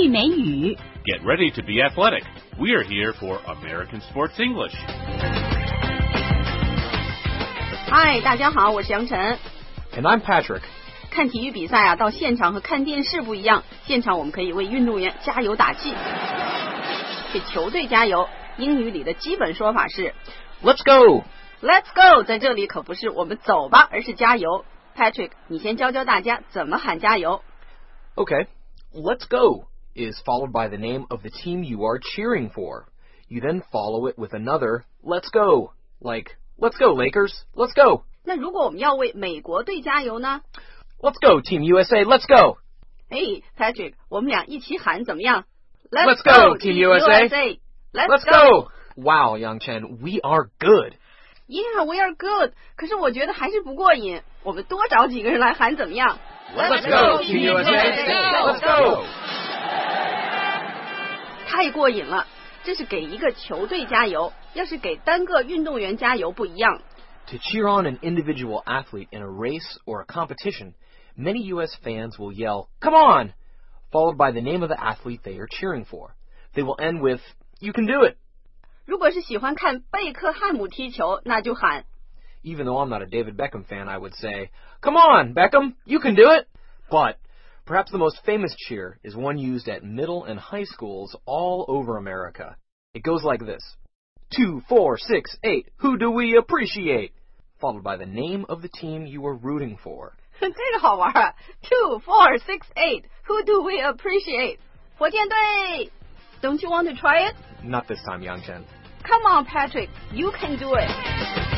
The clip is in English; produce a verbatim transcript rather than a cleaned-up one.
句美语。 Get ready to be athletic. We are here for American Sports English. 嗨，大家好，我是杨晨。 And I'm Patrick. 看体育比赛啊，到现场和看电视不一样，现场我们可以为运动员加油打气，给球队加油。英语里的基本说法是 Let's go! Let's go， 在这里可不是我们走吧，而是加油。Patrick， 你先教教大家怎么喊加油。 Okay, let's go is followed by the name of the team you are cheering for. You then follow it with another let's go, like let's go Lakers, let's go. 那如果我们要为美国队加油呢？ Let's go Team U S A, let's go. 哎 Patrick， 我们俩一起喊怎么样？ Let's go Team U S A. Let's, Let's go. Wow, Yang Chen, we are good. Yeah, we are good. 可是我觉得还是不过瘾，我们多找几个人来喊怎么样？ Let's go Team U S A, let's go. 太过瘾了，这是给一个球队加油，要是给单个运动员加油不一样。 To cheer on an individual athlete in a race or a competition, many U S fans will yell, "Come on!" followed by the name of the athlete they are cheering for. They will end with, "You can do it." 如果是喜欢看贝克汉姆踢球，那就喊 Even though I'm not a David Beckham fan, I would say, "Come on, Beckham, you can do it." But perhaps the most famous cheer is one used at middle and high schools all over America. It goes like this. Two, four, six, eight, who do we appreciate? Followed by the name of the team you are rooting for. 这个好玩啊 Two, four, six, eight, who do we appreciate? 火箭队 Don't you want to try it? Not this time, Yang Chen. Come on, Patrick, you can do it.